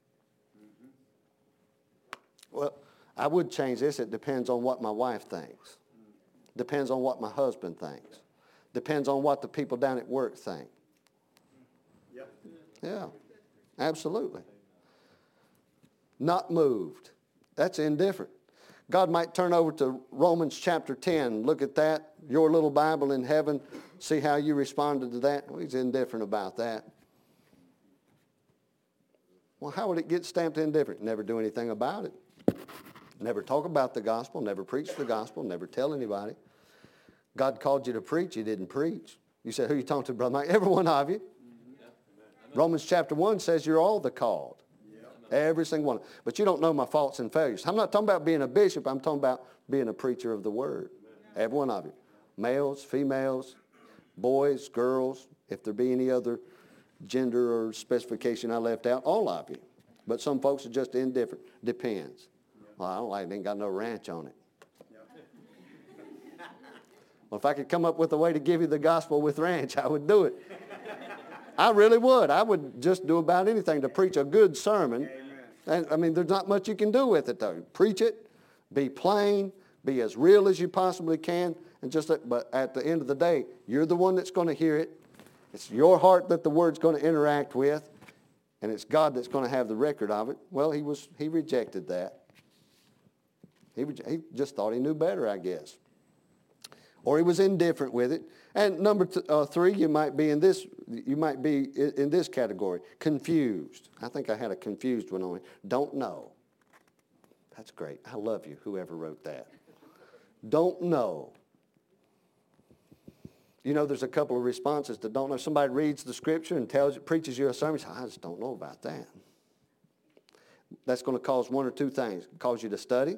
Well, I would change this. It depends on what my wife thinks. Depends on what my husband thinks. Depends on what the people down at work think. Yep. Yeah, absolutely. Not moved. That's indifferent. God might turn over to Romans chapter ten. Look at that. Your little Bible in heaven. See how you responded to that. Well, he's indifferent about that. Well, how would it get stamped indifferent? Never do anything about it. Never talk about the gospel. Never preach the gospel. Never tell anybody. God called you to preach. You didn't preach. You said, who you talking to, Brother Mike? Every one of you. Mm-hmm. Romans chapter one says you're all the called. Every single one. But you don't know my faults and failures. I'm not talking about being a bishop. I'm talking about being a preacher of the word. Every one of you. Males, females, boys, girls, if there be any other gender or specification I left out, all of you. But some folks are just indifferent. Depends. Well, I don't like it. Ain't got no ranch on it. Well, if I could come up with a way to give you the gospel with ranch, I would do it. I really would. I would just do about anything to preach a good sermon. And I mean, there's not much you can do with it, though. Preach it, be plain, be as real as you possibly can, and just. But at the end of the day, you're the one that's going to hear it. It's your heart that the word's going to interact with, and it's God that's going to have the record of it. Well, he was he rejected that. He he just thought he knew better, I guess, or he was indifferent with it. And number th- uh, three, you might be in this. You might be in, in this category, confused. I think I had a confused one on it. Don't know. That's great. I love you, whoever wrote that. Don't know. You know, there's a couple of responses to don't know. Somebody reads the scripture and tells you, preaches you a sermon. You say, I just don't know about that. That's going to cause one or two things. Cause you to study.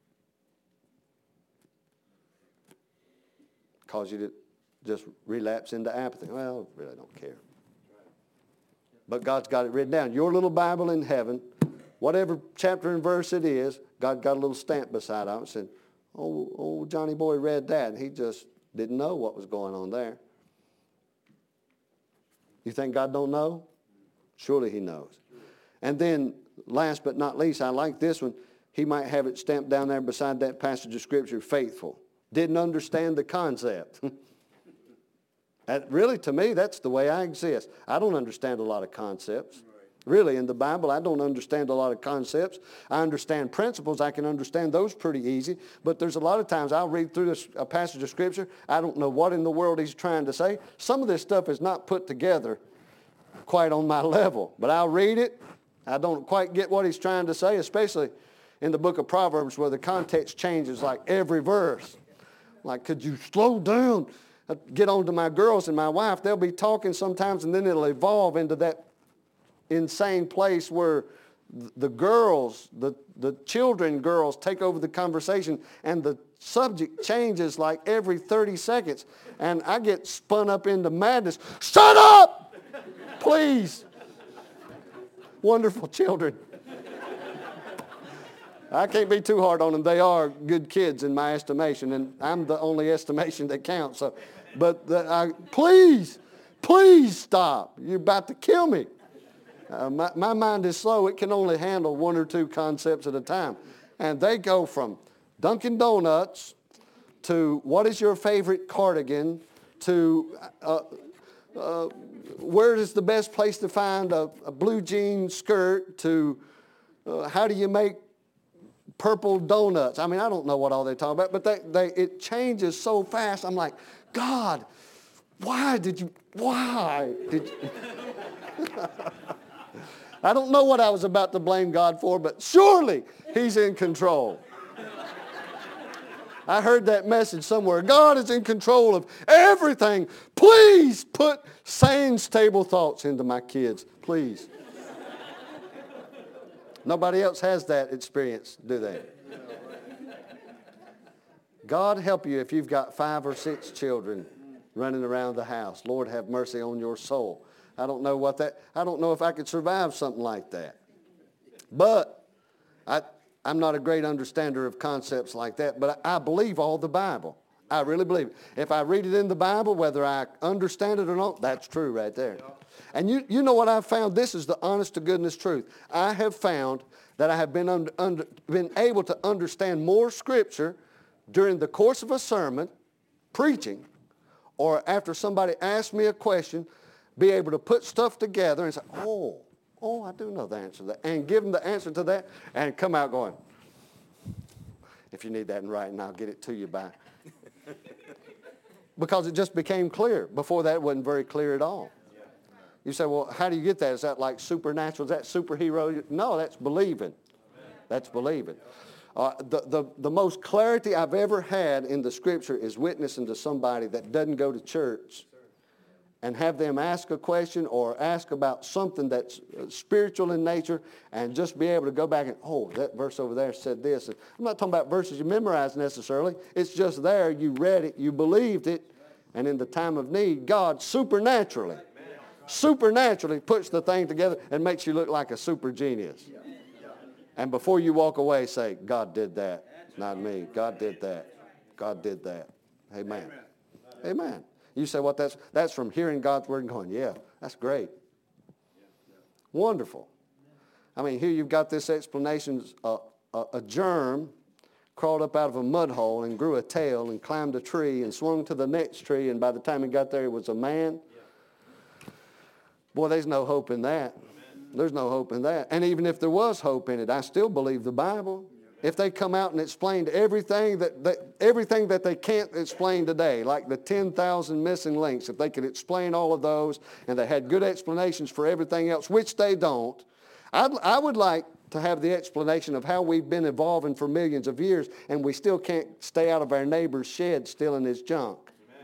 Cause you to just relapse into apathy. Well, I really don't care. But God's got it written down. Your little Bible in heaven, whatever chapter and verse it is, God got a little stamp beside it and said, oh, oh, Johnny boy read that, and he just didn't know what was going on there. You think God don't know? Surely he knows. And then, last but not least, I like this one. He might have it stamped down there beside that passage of Scripture, faithful. Didn't understand the concept. And really, to me, that's the way I exist. I don't understand a lot of concepts. Really, in the Bible, I don't understand a lot of concepts. I understand principles. I can understand those pretty easy. But there's a lot of times I'll read through this, a passage of Scripture. I don't know what in the world he's trying to say. Some of this stuff is not put together quite on my level. But I'll read it. I don't quite get what he's trying to say, especially in the book of Proverbs where the context changes like every verse. Like, could you slow down? I get on to my girls and my wife. They'll be talking sometimes, and then it'll evolve into that insane place where the girls, the, the children girls take over the conversation, and the subject changes like every thirty seconds. And I get spun up into madness. Shut up! Please. Wonderful children. I can't be too hard on them. They are good kids in my estimation, and I'm the only estimation that counts. So, but the, I, please, please stop. You're about to kill me. Uh, my, my mind is slow. It can only handle one or two concepts at a time. And they go from Dunkin' Donuts to what is your favorite cardigan to uh, uh, where is the best place to find a, a blue jean skirt to uh, how do you make purple donuts. I mean, I don't know what all they're talking about, but they, they, it changes so fast. I'm like, God, why did you, why did you? I don't know what I was about to blame God for, but surely he's in control. I heard that message somewhere. God is in control of everything. Please put sane, stable thoughts into my kids. Please. Nobody else has that experience, do they? God help you if you've got five or six children running around the house. Lord, have mercy on your soul. I don't know what that, I don't know if I could survive something like that. But I, I'm not a great understander of concepts like that, but I, I believe all the Bible. I really believe it. If I read it in the Bible, whether I understand it or not, that's true right there. And you, you know what I've found? This is the honest to goodness truth. I have found that I have been, under, under, been able to understand more Scripture during the course of a sermon, preaching, or after somebody asks me a question, be able to put stuff together and say, oh, oh, I do know the answer to that, and give them the answer to that, and come out going, if you need that in writing, I'll get it to you by. Because it just became clear. Before that, it wasn't very clear at all. You say, well, how do you get that? Is that like supernatural? Is that superhero? No, that's believing. That's believing. Uh, the, the, the most clarity I've ever had in the Scripture is witnessing to somebody that doesn't go to church and have them ask a question or ask about something that's spiritual in nature and just be able to go back and, oh, that verse over there said this. And I'm not talking about verses you memorized necessarily. It's just there. You read it. You believed it. And in the time of need, God supernaturally, supernaturally puts the thing together and makes you look like a super genius. And before you walk away, say, God did that, not me. God did that. God did that. Amen. Amen. Amen. You say, what, that's, that's from hearing God's word and going, yeah, that's great. Wonderful. I mean, here you've got this explanation, uh, a, a germ crawled up out of a mud hole and grew a tail and climbed a tree and swung to the next tree, and by the time he got there, he was a man. Boy, there's no hope in that. There's no hope in that. And even if there was hope in it, I still believe the Bible. If they come out and explained everything that, that, everything that they can't explain today, like the ten thousand missing links, if they could explain all of those and they had good explanations for everything else, which they don't, I'd, I would like to have the explanation of how we've been evolving for millions of years and we still can't stay out of our neighbor's shed stealing his junk.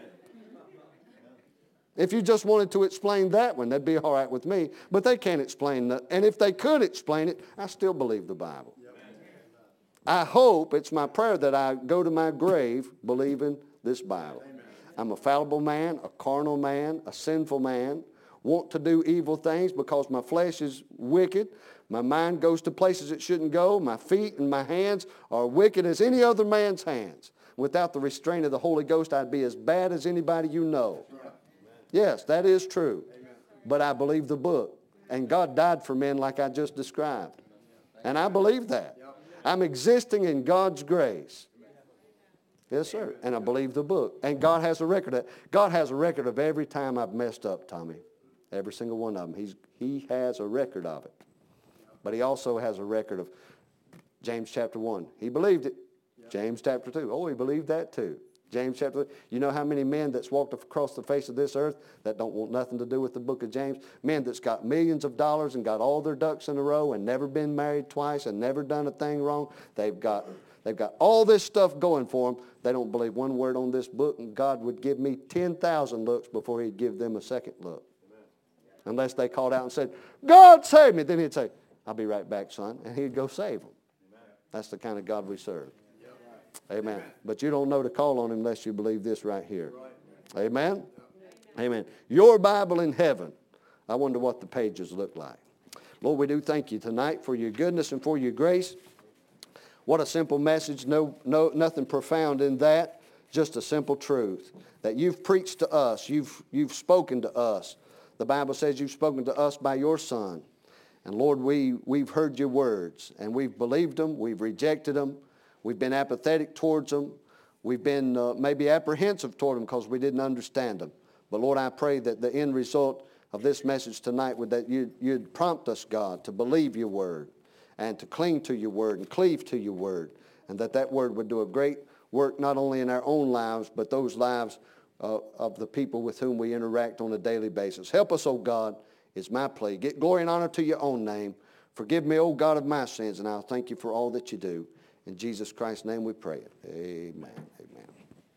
If you just wanted to explain that one, that'd be all right with me. But they can't explain that. And if they could explain it, I still believe the Bible. I hope, it's my prayer that I go to my grave believing this Bible. I'm a fallible man, a carnal man, a sinful man, want to do evil things because my flesh is wicked. My mind goes to places it shouldn't go. My feet and my hands are wicked as any other man's hands. Without the restraint of the Holy Ghost, I'd be as bad as anybody you know. Yes, that is true. But I believe the book. And God died for men like I just described. And I believe that. I'm existing in God's grace. Yes, sir. And I believe the book. And God has a record of God has a record of every time I've messed up, Tommy. Every single one of them. He's, he has a record of it. But he also has a record of James chapter one. He believed it. James chapter two. Oh, he believed that too. James chapter three. You know how many men that's walked across the face of this earth that don't want nothing to do with the book of James? Men that's got millions of dollars and got all their ducks in a row and never been married twice and never done a thing wrong. They've got, they've got all this stuff going for them. They don't believe one word on this book, and God would give me ten thousand looks before he'd give them a second look. Amen. Unless they called out and said, God save me. Then he'd say, I'll be right back, son. And he'd go save them. Amen. That's the kind of God we serve. Amen. Amen. But you don't know to call on him unless you believe this right here. Right. Amen? Amen. Amen. Your Bible in heaven. I wonder what the pages look like. Lord, we do thank you tonight for your goodness and for your grace. What a simple message. No, no, nothing profound in that. Just a simple truth that you've preached to us. You've, you've spoken to us. The Bible says you've spoken to us by your Son. And Lord, we, we've heard your words and we've believed them. We've rejected them. We've been apathetic towards them. We've been uh, maybe apprehensive toward them because we didn't understand them. But Lord, I pray that the end result of this message tonight would that you'd, you'd prompt us, God, to believe your word and to cling to your word and cleave to your word. And that that word would do a great work not only in our own lives, but those lives uh, of the people with whom we interact on a daily basis. Help us, oh God, is my plea. Get glory and honor to your own name. Forgive me, oh God, of my sins, and I'll thank you for all that you do. In Jesus Christ's name we pray it. Amen.